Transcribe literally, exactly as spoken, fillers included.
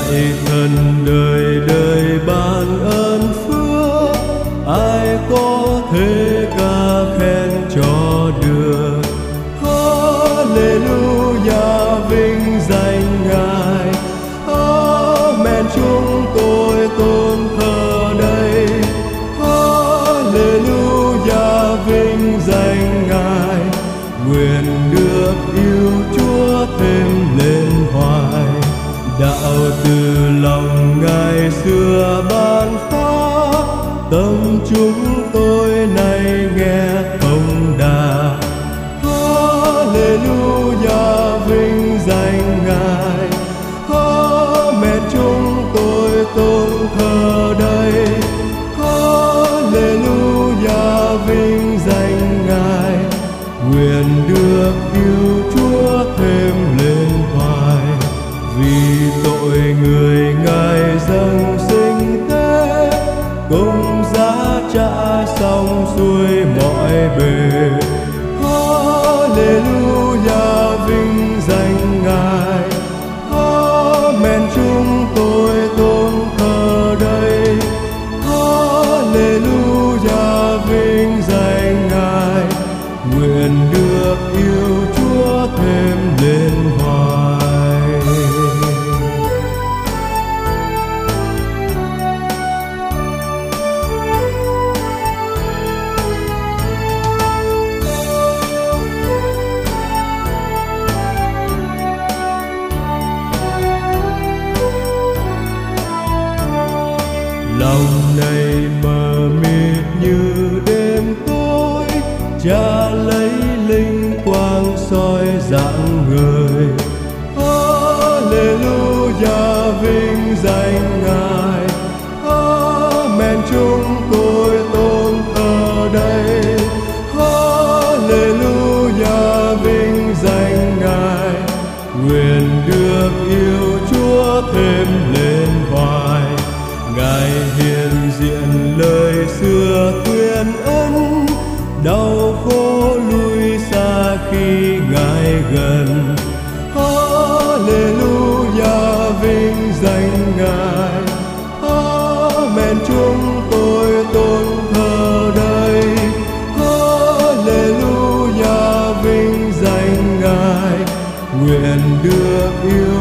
lạy thần đời đời ban ơn phước, ai có thể ca khen cho được. Hallelujah vinh danh Ngài, Amen chúng tôi tôn thờ đây. Hallelujah vinh danh Ngài, nguyện được yêu Chúa thêm lên hoài. Đạo từ lòng Ngài xưa ban phát, tâm chúng tôi nay nghe công đà. Hallelujah vinh danh Ngài, Amen chúng tôi tôn thờ đây. Hallelujah vinh danh Ngài, nguyện được yêu Chúa thêm lên hoài. Vì tội người Ngài dâng sinh tế, công giá trả xong xuôi mọi bề. Hallelujah vinh danh Ngài, Amen chúng tôi tôn thờ đây. Hallelujah vinh danh Ngài, nguyện được yêu Chúa thêm lên hoài. Lòng này mờ mịt như đêm tối, Cha lấy linh quang soi rạng người. Hallelujah vinh danh Ngài, Amen chúng tôi tôn thờ đây. Hallelujah vinh danh Ngài, nguyện được yêu Chúa thêm lên hoài. Ngài hiện diện lời xưa tuyên ân, đau khổ lui xa khi Ngài gần. Hallelujah vinh danh Ngài, Amen chúng tôi tôn thờ đây. Hallelujah vinh danh Ngài, nguyện được yêu